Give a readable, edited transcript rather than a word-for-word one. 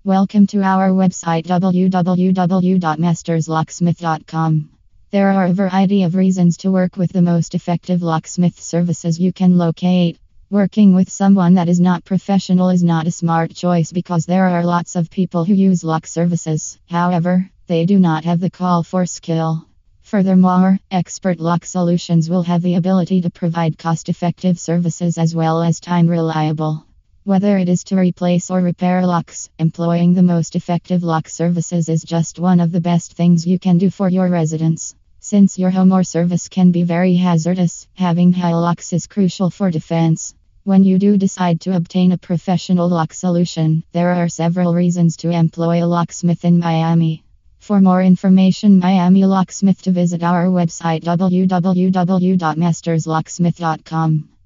Welcome to our website www.masterslocksmith.com. There are a variety of reasons to work with the most effective locksmith services you can locate. Working with someone that is not professional is not a smart choice because there are lots of people who use lock services. However, they do not have the call for skill. Furthermore, expert lock solutions will have the ability to provide cost-effective services as well as time-reliable. Whether it is to replace or repair locks, employing the most effective lock services is just one of the best things you can do for your residents. Since your home or service can be very hazardous, having high locks is crucial for defense. When you do decide to obtain a professional lock solution, there are several reasons to employ a locksmith in Miami. For more information, Miami Locksmith, to visit our website www.masterslocksmith.com.